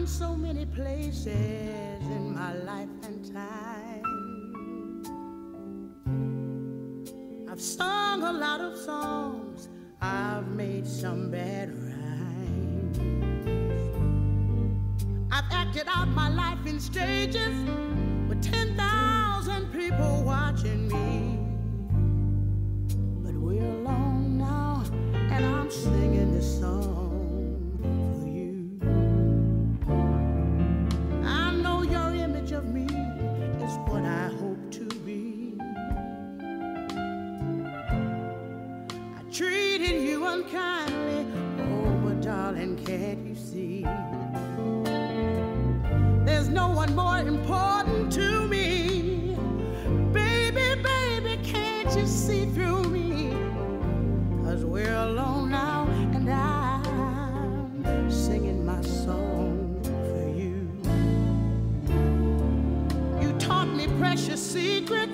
so many places in my life and time. I've sung a lot of songs, I've made some bad rhymes. I've acted out my life in stages with 10,000 people watching me. But we're alone now, and I'm singing this song. Of me is what I hope to be. I treated you unkindly, oh, but darling, can't you see? There's no one more important to me. Baby, baby, can't you see through me? 'Cause we're alone now, and I'm singing my song. Precious secret